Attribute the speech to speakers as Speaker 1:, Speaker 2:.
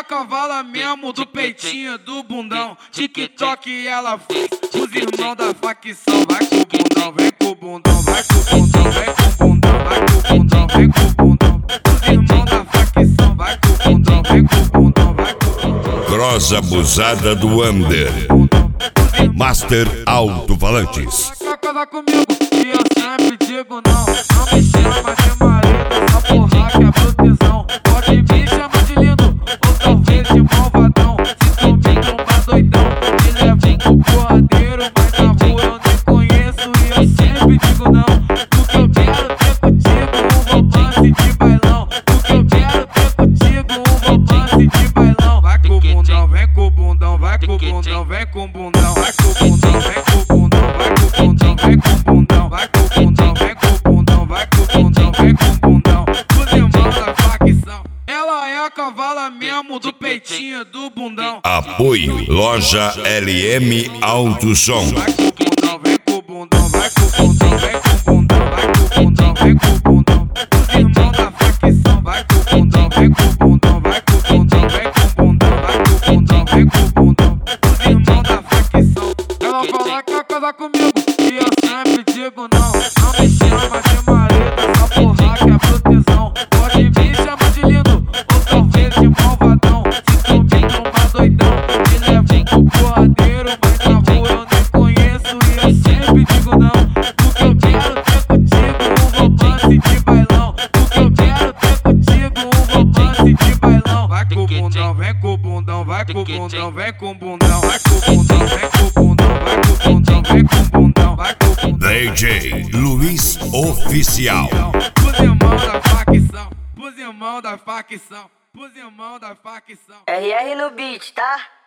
Speaker 1: é cavala mesmo do peitinho, do bundão. TikTok ela fez, os irmãos da facção. Vai com o bundão, vem com o bundão, vai com o bundão, vem com o bundão, vai com o bundão, vem com o bundão. Os irmãos da facção, vai com o bundão, vem com o bundão, vai com o bundão.
Speaker 2: Cross abusada do Under. Master Alto-Falantes.
Speaker 1: Quer casar comigo? E eu sempre digo não. Não me chama de marido, essa porra que é proteção. Pode me chamar de lindo, ou talvez de malvadão. Se tu me trombar doidão, me leva pro porradeiro. Mas na rua eu nem conheço e eu sempre digo não. Porque eu quero ter contigo um romance de bailão. Porque eu quero ter contigo um romance de bailão. Vai com o bundão, vem com o bundão, vai com o bundão, vem com o bundão. Vai com o bundão, vem com o bundão, vai com o bundão, vem com o bundão, vai com o bundão, vem com o bundão, vai com o bundão, vem com o bundão. Os irmãos da facção. Ela é a cavala mesmo do peitinho, do bundão.
Speaker 2: Apoio Loja LM Alto Som.
Speaker 1: Vai com o bundão, vem com o bundão, vai com o bundão, vem com o bundão, vai com o bundão, vem com o bundão. Os irmãos da facção. Vai com o bundão, vem com o bundão, vai com o bundão, vem com o bundão, vai com o bundão, vem com o bundão. Os irmãos da facção. Ela fala que quer casar comigo e eu sempre digo não. Não me chama de marido, essa porra que é proteção. Pode me chamar de lindo, ou talvez de malvadão. Se tu me trombar doidão, me leva pro porradeiro. Mas na rua eu nem conheço e eu sempre digo não. Porque eu quero ter contigo um romance de bailão. Porque eu quero ter contigo um romance de bailão. Vai com o bundão, vem com o bundão, vai com o bundão, vem com o bundão, vai com o bundão, vem com o bundão, vai com o bundão, vem com o bundão, vai com o bundão.
Speaker 2: DJ Luiz Oficial.
Speaker 1: Os irmãos da facção, os irmãos da facção, os irmãos da facção.
Speaker 3: RR no beat, tá?